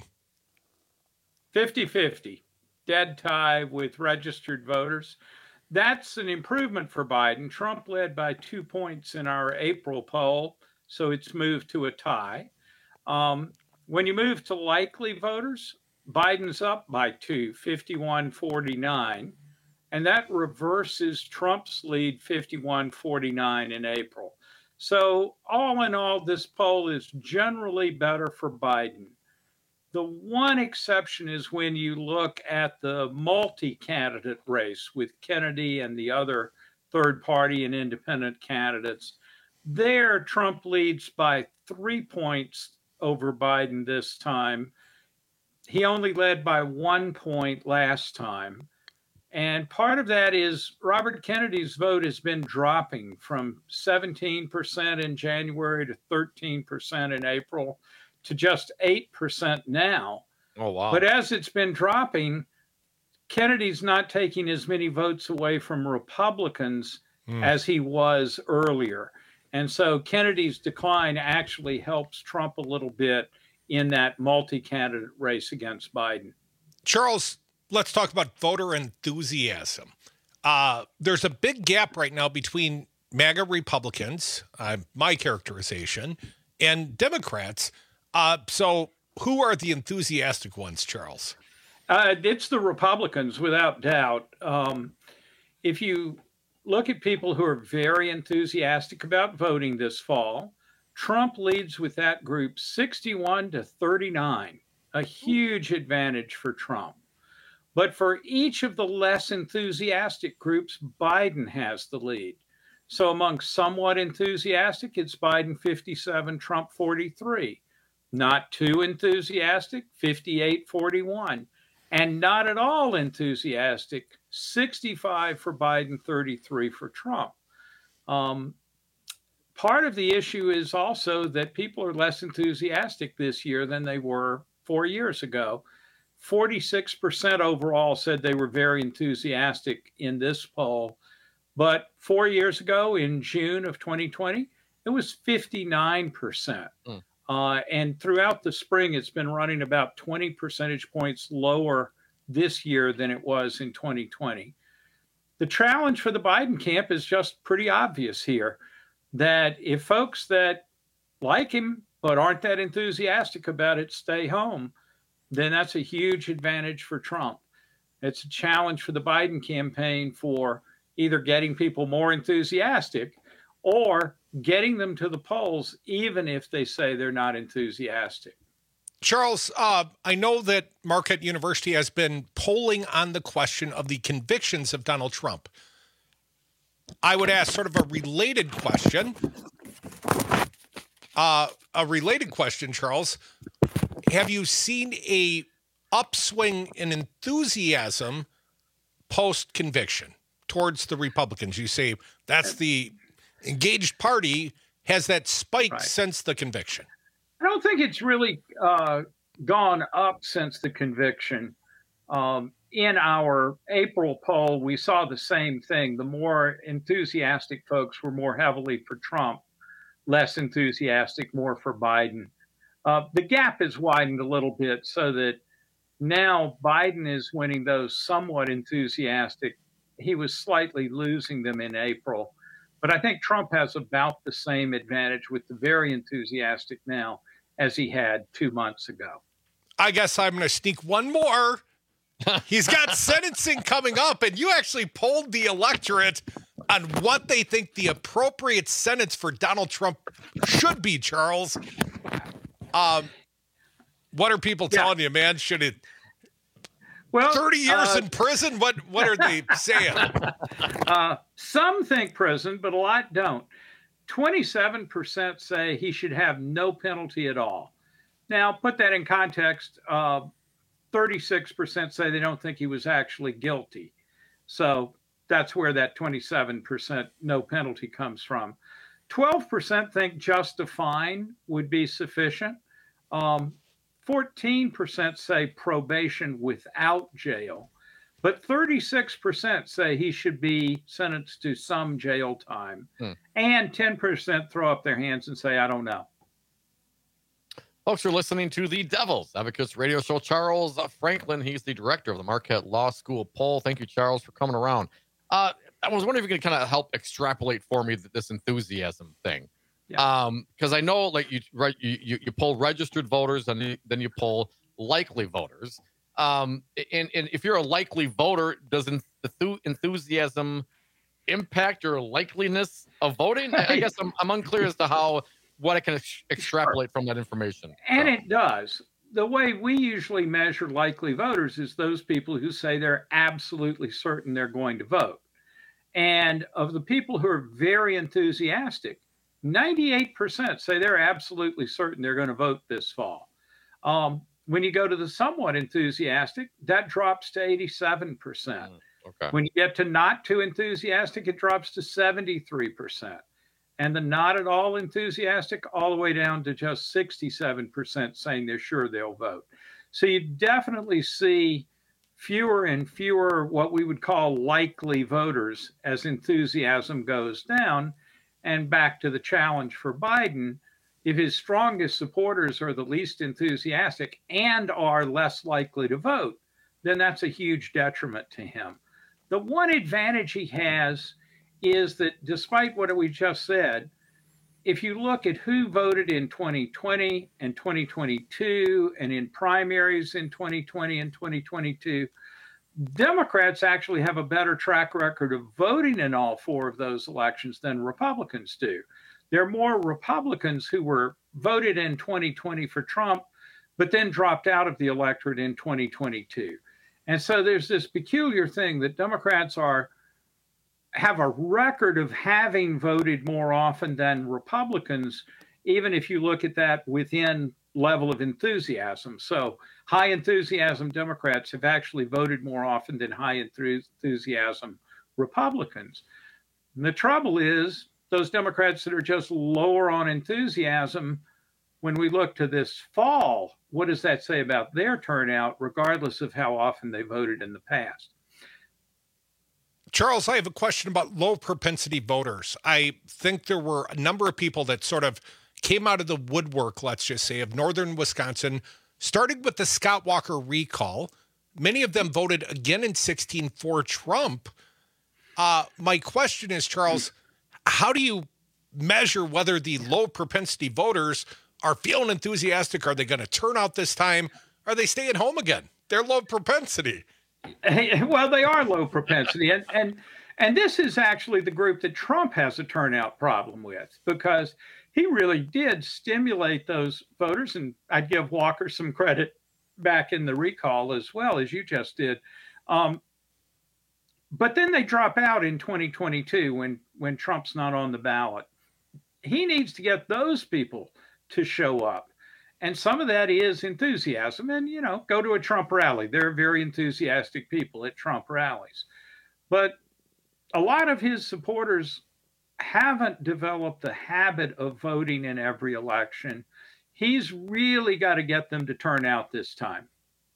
50-50. Dead tie with registered voters. That's an improvement for Biden. Trump led by 2 points in our April poll, so it's moved to a tie. When you move to likely voters, Biden's up by 2, 51-49, and that reverses Trump's lead 51-49 in April. So all in all, this poll is generally better for Biden. The one exception is when you look at the multi-candidate race with Kennedy and the other third-party and independent candidates. There, Trump leads by 3 points over Biden this time. He only led by 1 point last time. And part of that is Robert Kennedy's vote has been dropping from 17% in January to 13% in April to just 8% now. Oh, wow. But as it's been dropping, Kennedy's not taking as many votes away from Republicans as he was earlier. And so Kennedy's decline actually helps Trump a little bit in that multi-candidate race against Biden. Charles, let's talk about voter enthusiasm. There's a big gap right now between MAGA Republicans, my characterization, and Democrats. So who are the enthusiastic ones, Charles? It's the Republicans, without doubt. If you look at people who are very enthusiastic about voting this fall, Trump leads with that group 61-39, a huge advantage for Trump. But for each of the less enthusiastic groups, Biden has the lead. So among somewhat enthusiastic, it's Biden 57, Trump 43. Not too enthusiastic, 58-41. And not at all enthusiastic, 65 for Biden, 33 for Trump. Part of the issue is also that people are less enthusiastic this year than they were 4 years ago. 46% overall said they were very enthusiastic in this poll. But 4 years ago, in June of 2020, it was 59%. And throughout the spring, it's been running about 20 percentage points lower this year than it was in 2020. The challenge for the Biden camp is just pretty obvious here, that if folks that like him but aren't that enthusiastic about it stay home, then that's a huge advantage for Trump. It's a challenge for the Biden campaign for either getting people more enthusiastic or getting them to the polls, even if they say they're not enthusiastic. Charles, I know that Marquette University has been polling on the question of the convictions of Donald Trump. I would ask sort of a related question. Charles. Have you seen a upswing in enthusiasm post-conviction towards the Republicans? You say that's the engaged party has that spike since the conviction. I don't think it's really gone up since the conviction. In our April poll, we saw the same thing. The more enthusiastic folks were more heavily for Trump, less enthusiastic, more for Biden. The gap has widened a little bit so that Now Biden is winning those somewhat enthusiastic. He was slightly losing them in April. But I think Trump has about the same advantage with the very enthusiastic now as he had 2 months ago. I guess I'm going to sneak one more. He's got sentencing coming up, and you actually polled the electorate on what they think the appropriate sentence for Donald Trump should be, Charles. What are people telling you, man? Should it 30 years in prison? What are they saying? Some think prison, but a lot don't. 27% say he should have no penalty at all. Now, put that in context. 36% say they don't think he was actually guilty. So that's where that 27% no penalty comes from. 12% think just a fine would be sufficient. 14% say probation without jail, but 36% say he should be sentenced to some jail time. And 10% throw up their hands and say, I don't know. Folks, you're listening to the Devil's Advocates Radio Show. Charles Franklin, he's the director of the Marquette Law School poll. Thank you, Charles, for coming around. I was wondering if you could kind of help extrapolate for me this enthusiasm thing. Because I know, like, you poll registered voters, and then you poll likely voters. And if you're a likely voter, does enthusiasm impact your likeliness of voting? I guess I'm unclear as to what I can extrapolate from that information. And it does. The way we usually measure likely voters is those people who say they're absolutely certain they're going to vote. And of the people who are very enthusiastic, 98% say they're absolutely certain they're going to vote this fall. When you go to the somewhat enthusiastic, that drops to 87%. Okay. When you get to not too enthusiastic, it drops to 73%. And the not at all enthusiastic, all the way down to just 67% saying they're sure they'll vote. So you definitely see fewer and fewer what we would call likely voters as enthusiasm goes down. And back to the challenge for Biden, if his strongest supporters are the least enthusiastic and are less likely to vote, then that's a huge detriment to him. The one advantage he has is that despite what we just said, if you look at who voted in 2020 and 2022 and in primaries in 2020 and 2022, Democrats actually have a better track record of voting in all four of those elections than Republicans do. There are more Republicans who were voted in 2020 for Trump, but then dropped out of the electorate in 2022. And so there's this peculiar thing that Democrats have a record of having voted more often than Republicans, even if you look at that within level of enthusiasm. So high enthusiasm Democrats have actually voted more often than high enthusiasm Republicans. And the trouble is those Democrats that are just lower on enthusiasm, when we look to this fall, what does that say about their turnout, regardless of how often they voted in the past? Charles, I have a question about low propensity voters. I think there were a number of people that sort of came out of the woodwork, let's just say, of northern Wisconsin, starting with the Scott Walker recall. Many of them voted again in 2016 for Trump. My question is, Charles, how do you measure whether the low propensity voters are feeling enthusiastic? Are they going to turn out this time? Are they staying home again? They're low propensity. Well, they are low propensity. And this is actually the group that Trump has a turnout problem with, because he really did stimulate those voters. And I'd give Walker some credit back in the recall as well, as you just did. But then they drop out in 2022 when Trump's not on the ballot. He needs to get those people to show up. And some of that is enthusiasm. And, go to a Trump rally. There are very enthusiastic people at Trump rallies. But a lot of his supporters haven't developed the habit of voting in every election. He's really got to get them to turn out this time.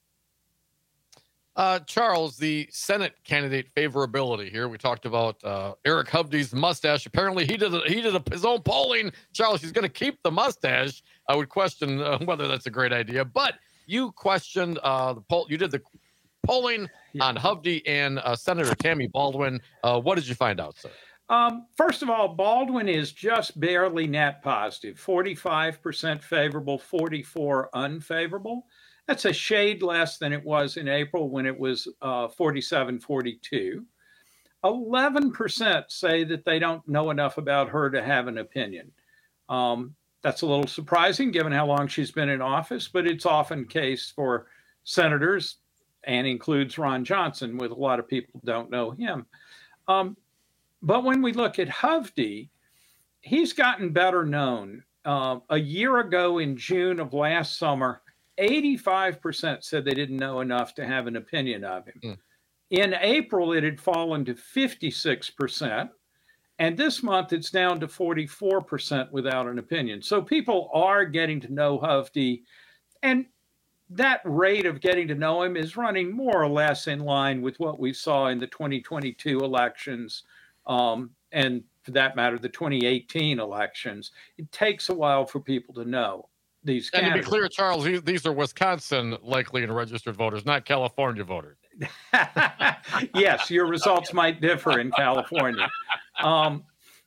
Charles, the Senate candidate favorability here. We talked about Eric Hovde's mustache. Apparently, he did his own polling. Charles, he's going to keep the mustache. I would question whether that's a great idea. But You questioned the poll. You did the polling on Hovde and Senator Tammy Baldwin. What did you find out, sir? First of all, Baldwin is just barely net positive, 45% favorable, 44 unfavorable. That's a shade less than it was in April when it was 47-42. 11% say that they don't know enough about her to have an opinion. That's a little surprising given how long she's been in office, but it's often the case for senators, and includes Ron Johnson, with a lot of people don't know him. But when we look at Hovde, he's gotten better known. A year ago in June of last summer, 85% said they didn't know enough to have an opinion of him. In April, it had fallen to 56%. And this month, it's down to 44% without an opinion. So people are getting to know Hovde. And that rate of getting to know him is running more or less in line with what we saw in the 2022 elections. And for that matter, the 2018 elections. It takes a while for people to know these candidates. And to be clear, Charles, these are Wisconsin likely and registered voters, not California voters. Yes, your results might differ in California. But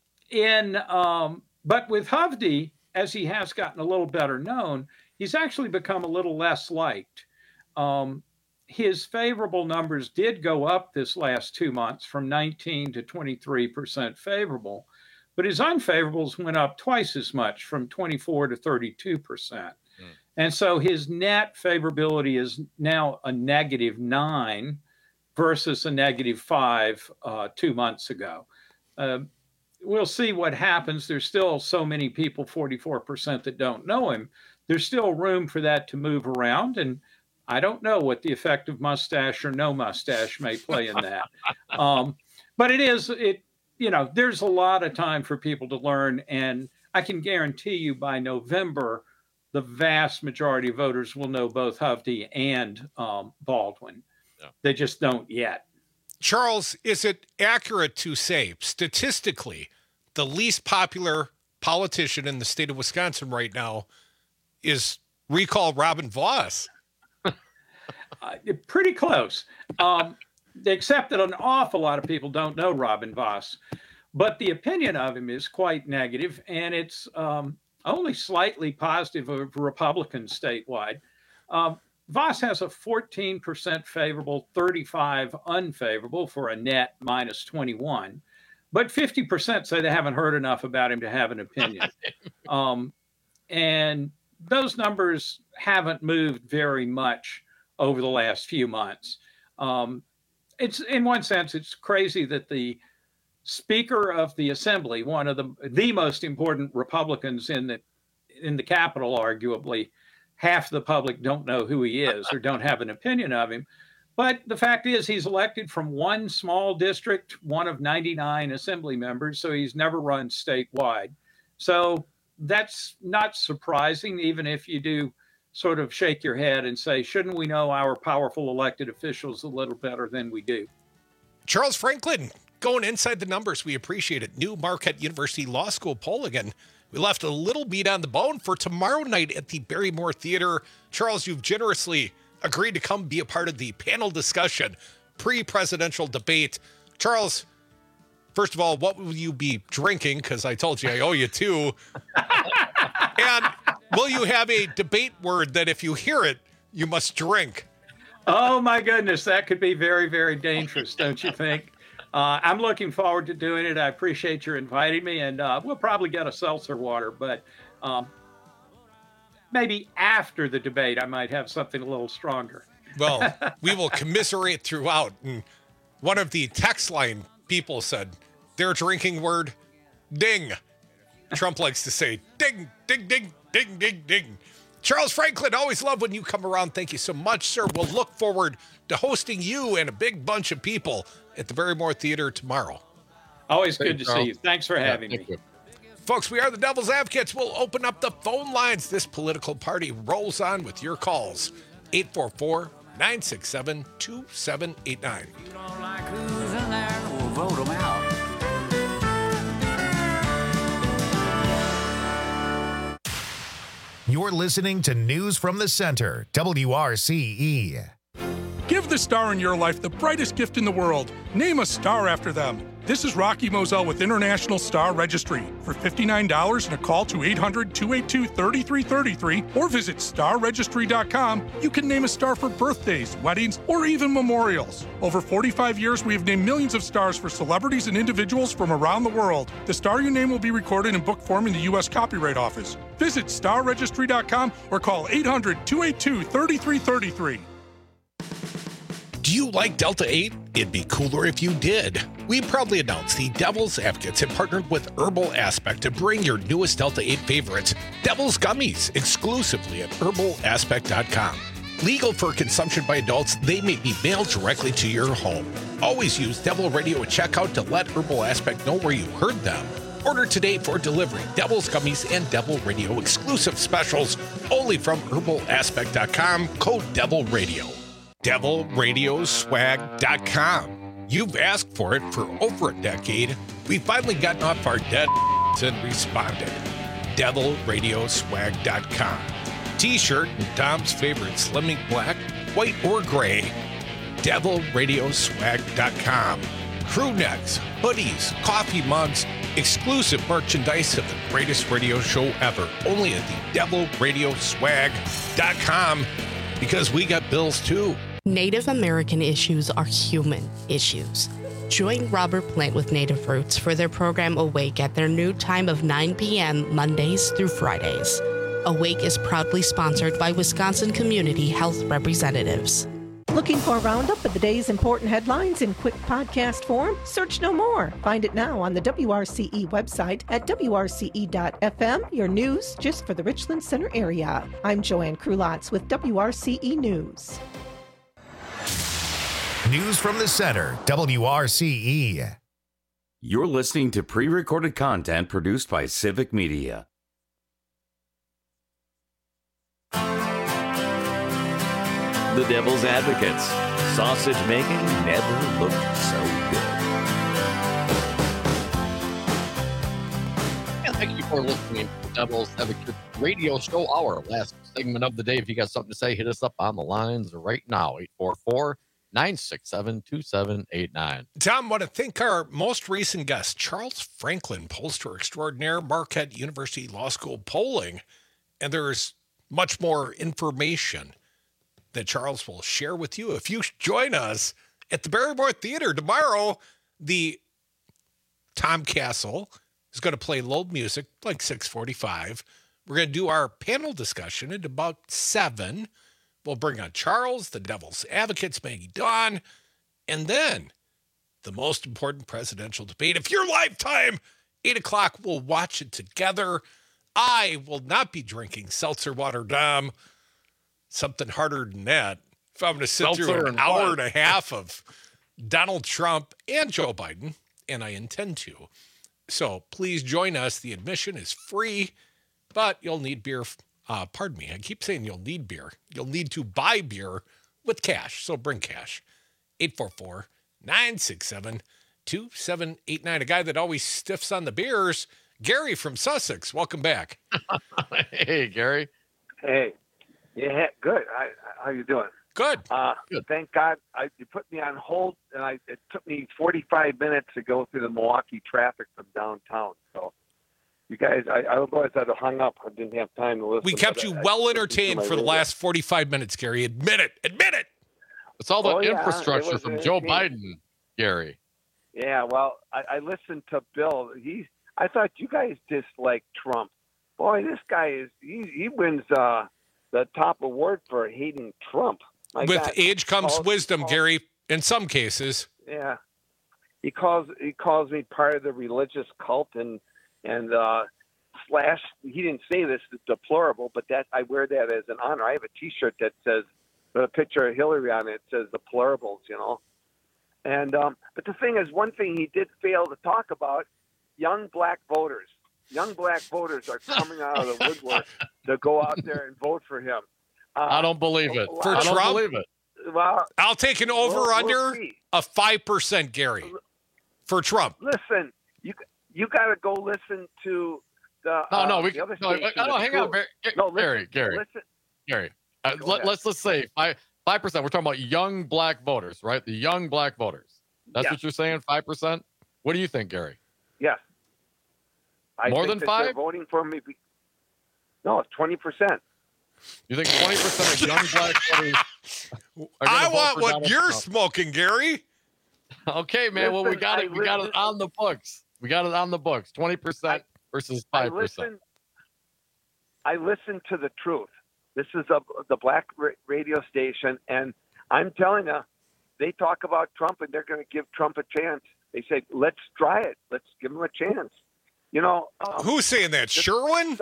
with Hovde, as he has gotten a little better known, he's actually become a little less liked. His favorable numbers did go up this last 2 months from 19 to 23% favorable, but his unfavorables went up twice as much, from 24 to 32%. And so his net favorability is now a -9 versus a -5 2 months ago. We'll see what happens. There's still so many people, 44%, that don't know him. There's still room for that to move around, and I don't know what the effect of mustache or no mustache may play in that. But there's a lot of time for people to learn, and I can guarantee you by November, the vast majority of voters will know both Hovde and Baldwin. Yeah. They just don't yet. Charles, is it accurate to say, statistically, the least popular politician in the state of Wisconsin right now is recall Robin Vos? Pretty close, except that an awful lot of people don't know Robin Vos. But the opinion of him is quite negative, and it's only slightly positive of Republicans statewide. Vos has a 14% favorable, 35 unfavorable, for a net -21. But 50% say they haven't heard enough about him to have an opinion. And those numbers haven't moved very much over the last few months. It's, in one sense, it's crazy that the Speaker of the Assembly, one of the most important Republicans in the Capitol, arguably, half the public don't know who he is or don't have an opinion of him. But the fact is, he's elected from one small district, one of 99 assembly members, so he's never run statewide. So that's not surprising, even if you do sort of shake your head and say, shouldn't we know our powerful elected officials a little better than we do? Charles Franklin, going inside the numbers, we appreciate it. New Marquette University Law School poll again. We left a little meat on the bone for tomorrow night at the Barrymore Theater. Charles, you've generously agreed to come be a part of the panel discussion, pre-presidential debate. Charles, first of all, what will you be drinking? Because I told you I owe you two. And will you have a debate word that if you hear it, you must drink? Oh, my goodness. That could be very, very dangerous, don't you think? I'm looking forward to doing it. I appreciate your inviting me, and we'll probably get a seltzer water, but maybe after the debate, I might have something a little stronger. Well, we will commiserate throughout. And one of the text line people said their drinking word, ding. Trump likes to say, ding, ding, ding, ding, ding, ding. Charles Franklin, always love when you come around. Thank you so much, sir. We'll look forward to hosting you and a big bunch of people at the Barrymore Theater tomorrow. Always good to see you. Thanks for having me. Folks, we are the Devil's Advocates. We'll open up the phone lines. This political party rolls on with your calls. 844-967-2789. You don't like who's in there, we'll vote them out. You're listening to News from the Center, WRCE. Give the star in your life the brightest gift in the world. Name a star after them. This is Rocky Moselle with International Star Registry. For $59 and a call to 800-282-3333 or visit starregistry.com, you can name a star for birthdays, weddings, or even memorials. Over 45 years, we have named millions of stars for celebrities and individuals from around the world. The star you name will be recorded in book form in the U.S. Copyright Office. Visit starregistry.com or call 800-282-3333. Do you like Delta 8? It'd be cooler if you did. We proudly announce the Devil's Advocates have partnered with Herbal Aspect to bring your newest Delta 8 favorites, Devil's Gummies, exclusively at herbalaspect.com. Legal for consumption by adults, they may be mailed directly to your home. Always use Devil Radio at checkout to let Herbal Aspect know where you heard them. Order today for delivery. Devil's Gummies and Devil Radio exclusive specials only from herbalaspect.com, code Devil Radio. DevilRadioswag.com. You've asked for it for over a decade. We've finally gotten off our dead and responded. DevilRadioswag.com. T-shirt and Tom's favorite slimming black, white, or gray. DevilRadioswag.com. Crew necks, hoodies, coffee mugs, exclusive merchandise of the greatest radio show ever. Only at the DevilRadioswag.com, because we got bills too. Native American issues are human issues. Join Robert Plant with Native Roots for their program Awake at their new time of 9 p.m. Mondays through Fridays. Awake is proudly sponsored by Wisconsin Community Health Representatives. Looking for a roundup of the day's important headlines in quick podcast form? Search no more. Find it now on the WRCE website at WRCE.FM, your news just for the Richland Center area. I'm Joanne Krulotz with WRCE News. News from the Center, WRCE. You're listening to pre-recorded content produced by Civic Media. The Devil's Advocates. Sausage making never looked so good. And thank you for listening to the Devil's Advocates radio show, our last segment of the day. If you got something to say, hit us up on the lines right now, 844-967-2789. Tom, want to thank our most recent guest, Charles Franklin, pollster extraordinaire, Marquette University Law School polling. And there's much more information that Charles will share with you if you join us at the Barrymore Theater tomorrow. The Tom Castle is going to play loud music like 6:45. We're going to do our panel discussion at about 7. We'll bring on Charles, the Devil's Advocates, Maggie Dawn, and then the most important presidential debate of your lifetime. 8 o'clock, we'll watch it together. I will not be drinking seltzer water, Dom. Something harder than that. If I'm going to sit through an hour and a half of Donald Trump and Joe Biden, and I intend to. So please join us. The admission is free, but you'll need beer. Pardon me. I keep saying you'll need beer. You'll need to buy beer with cash. So bring cash. 844-967-2789. A guy that always stiffs on the beers, Gary from Sussex. Welcome back. Hey, Gary. Hey. Yeah, good. How you doing? Good. Good. Thank God you put me on hold, and it took me 45 minutes to go through the Milwaukee traffic from downtown. So you guys, I otherwise I'd have hung up. I didn't have time to listen. We kept you well entertained for the last 45 minutes, Gary. Admit it. Admit it. It's all the infrastructure from Joe Biden, Gary. Yeah, well, I listened to Bill. I thought you guys disliked Trump. Boy, this guy he wins the top award for hating Trump. With age comes wisdom, Gary, in some cases. Yeah. He calls me part of the religious cult and slash, he didn't say this, is deplorable, but that I wear that as an honor. I have a T-shirt that says, with a picture of Hillary on it, it says deplorables, you know. And but the thing is, one thing he did fail to talk about, young black voters. Young black voters are coming out of the woodwork to go out there and vote for him. I don't believe it. For Trump? I don't believe it. Well, I'll take an over-under of 5%, Gary, for Trump. Listen, you got to go listen to the No, the other station, hang on, Gary. Listen. Gary, let's say 5%. We're talking about young black voters, right? The young black voters. That's what you're saying, 5%? What do you think, Gary? Yes. More than think that 5? They're voting for me. No, it's 20%. You think 20% of young black voters? I want what you're smoking, Gary. Okay, man. Well, we got it. We got it on the books. 20% versus 5%. I listen to the truth. This is the black radio station, and I'm telling you, they talk about Trump, and they're going to give Trump a chance. They say, let's try it. Let's give him a chance. You know, who's saying that? Sherwin?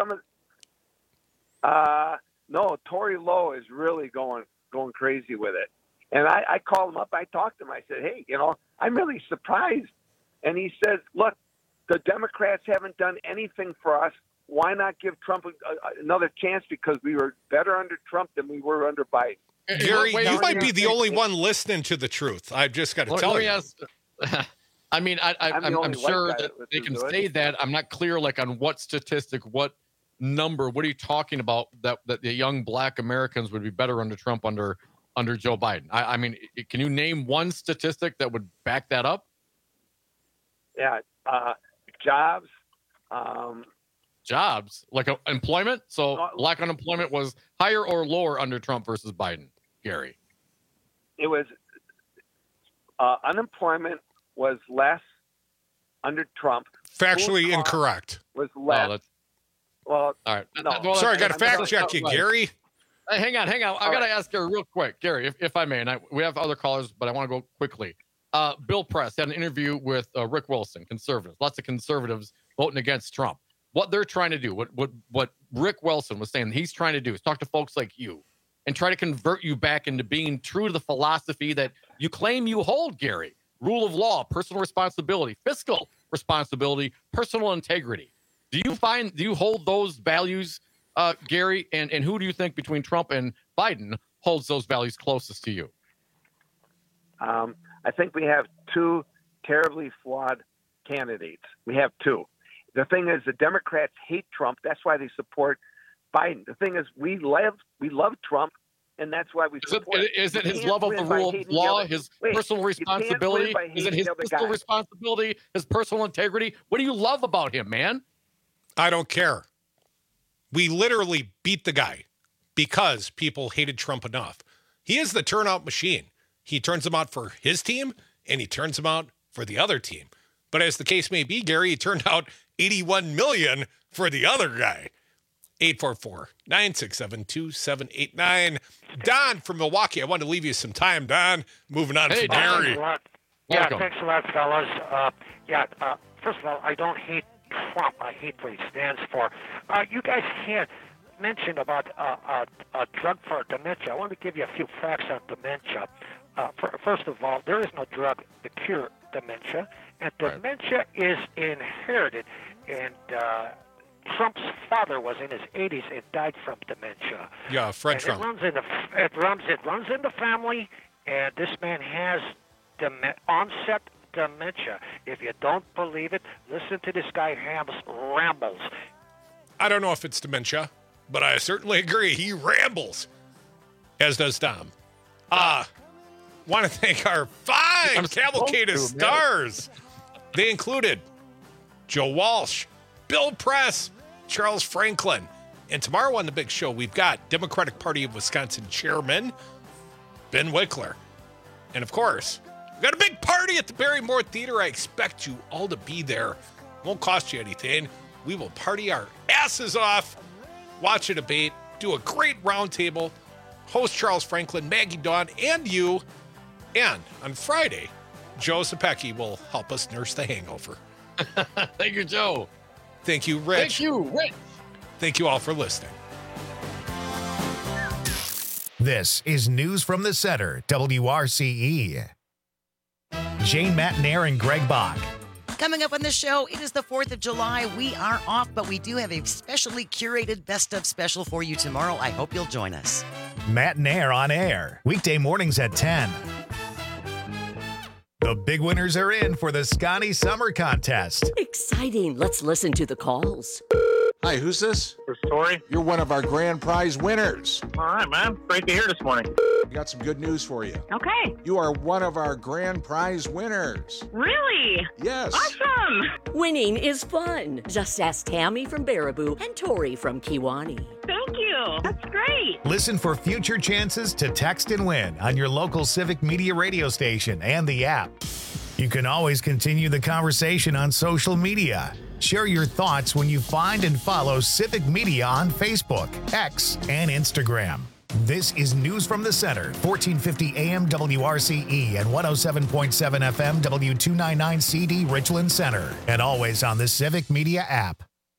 No, Tory Lowe is really going crazy with it. And I called him up. I talked to him. I said, hey, you know, I'm really surprised. And he says, look, the Democrats haven't done anything for us. Why not give Trump another chance? Because we were better under Trump than we were under Biden. Gary, you might be the only one listening to the truth. I've just got to tell you. I mean, I'm sure that they can say that. I'm not clear, like, on what statistic, what number. What are you talking about that the young black Americans would be better under Trump under Joe Biden? I mean, can you name one statistic that would back that up? Yeah, jobs. Jobs, like employment. So black unemployment was higher or lower under Trump versus Biden, Gary? It was unemployment was less under Trump. Factually incorrect. Was less. All right. No. Sorry, I got to fact check you, Gary. Hey, hang on. I got to ask you real quick, Gary, if I may. And we have other callers, but I want to go quickly. Bill Press had an interview with Rick Wilson, conservatives. Lots of conservatives voting against Trump. What they're trying to do, what Rick Wilson was saying he's trying to do is talk to folks like you and try to convert you back into being true to the philosophy that you claim you hold, Gary. Rule of law, personal responsibility, fiscal responsibility, personal integrity. Do you hold those values, Gary? And who do you think between Trump and Biden holds those values closest to you? I think we have two terribly flawed candidates. We have two. The thing is, the Democrats hate Trump. That's why they support Biden. The thing is, we love Trump, and that's why we support. Is it his love of the rule of law, his personal responsibility? Is it his fiscal responsibility, his personal integrity? What do you love about him, man? I don't care. We literally beat the guy because people hated Trump enough. He is the turnout machine. He turns them out for his team, and he turns them out for the other team. But as the case may be, Gary, he turned out 81 million for the other guy. 844-967-2789. Don from Milwaukee. I wanted to leave you some time, Don. Moving on to Gary. Thanks a lot, fellas. First of all, I don't hate Trump. I hate what he stands for. You guys had mentioned about a drug for dementia. I want to give you a few facts on dementia. First of all, there is no drug to cure dementia, and dementia is inherited. And Trump's father was in his 80s and died from dementia. Yeah, Fred Trump. It runs in the family, and this man has onset dementia. If you don't believe it, listen to this guy rambles. I don't know if it's dementia, but I certainly agree. He rambles, as does Dom. Want to thank our 5 cavalcade of stars. They included Joe Walsh, Bill Press, Charles Franklin. And tomorrow on the big show, we've got Democratic Party of Wisconsin Chairman Ben Wickler. And of course, we've got a big party at the Barrymore Theater. I expect you all to be there. Won't cost you anything. We will party our asses off, watch a debate, do a great roundtable, host Charles Franklin, Maggie Dawn, and you. And on Friday, Joe Sapecki will help us nurse the hangover. Thank you, Joe. Thank you, Rich. Thank you, Rich. Thank you all for listening. This is News from the Center, WRCE. Jane Matnair and Greg Bach. Coming up on the show, it is the 4th of July. We are off, but we do have a specially curated best of special for you tomorrow. I hope you'll join us. Matnair on air, weekday mornings at 10. The big winners are in for the Scotty Summer Contest. Exciting. Let's listen to the calls. Hi, who's this? This is Tori. You're one of our grand prize winners. All right, man. Great to hear this morning. We got some good news for you. Okay. You are one of our grand prize winners. Really? Yes. Awesome. Winning is fun. Just ask Tammy from Baraboo and Tori from Kiwani. Thank you. That's great. Listen for future chances to text and win on your local Civic Media radio station and the app. You can always continue the conversation on social media. Share your thoughts when you find and follow Civic Media on Facebook, X, and Instagram. This is News from the Center, 1450 AM WRCE and 107.7 FM W299CD Richland Center, and always on the Civic Media app.